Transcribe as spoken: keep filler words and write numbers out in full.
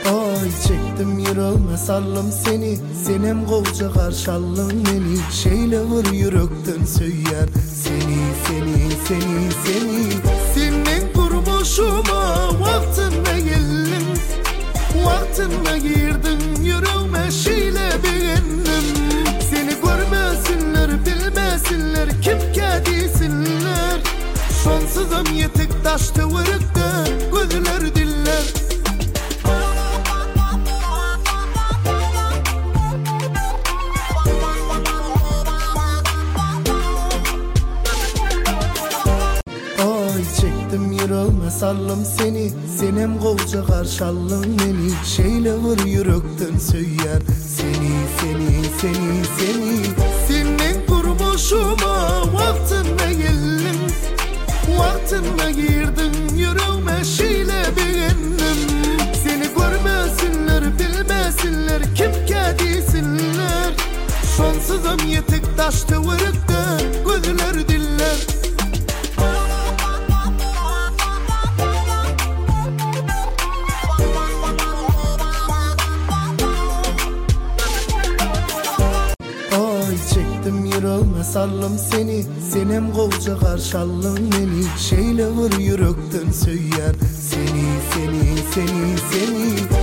Oy çektim yüreğime sarlım seni, senem kolca karşallım beni. Şeyle vur yürekten söyler seni, seni, seni, seni. Senin kurmuşuma vaktinde geldim, vaktinde girdim yüreğime şeyle beğendim. Seni görmesinler, bilmesinler, kim kedisinler. Şonsuzum yetik taştı vırıkta gözler diller. Oy çektim yüreğime sarlım seni, senem kolca karşallım beni. Şeyle vur yürekten söyler seni, seni, seni, seni. Senin kurmuşuma vaktinde geldim, vaktinde girdim yüreğime şeyle beğendim. Seni görmesinler, bilmesinler, kim kedisinler. Şonsuzum yetik taştı vırıkta gözler diller. Oy çektim yüreğime sarlım seni, senem kolca karşallım beni. Şeyle vur yürekten söyler seni, seni, seni, seni.